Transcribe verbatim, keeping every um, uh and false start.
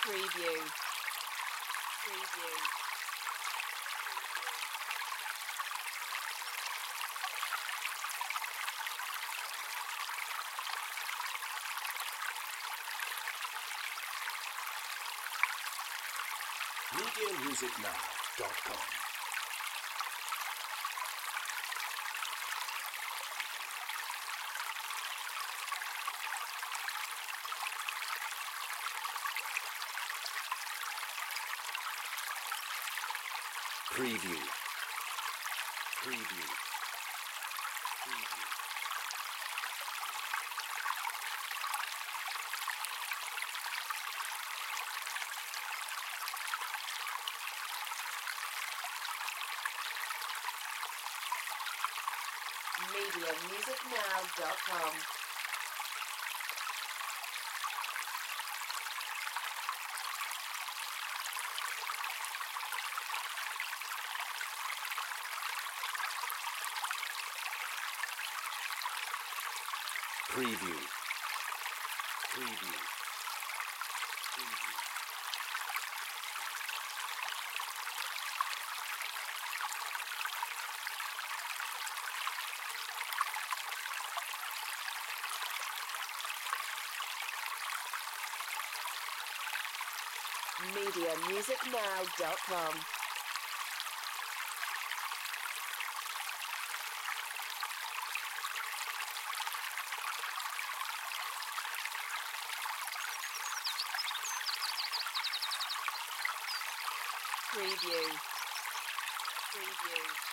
Preview. Preview. media music now dot com. Preview. Preview. Preview. media music now dot com. Preview. Preview. Preview. media music now dot com. Preview. Preview.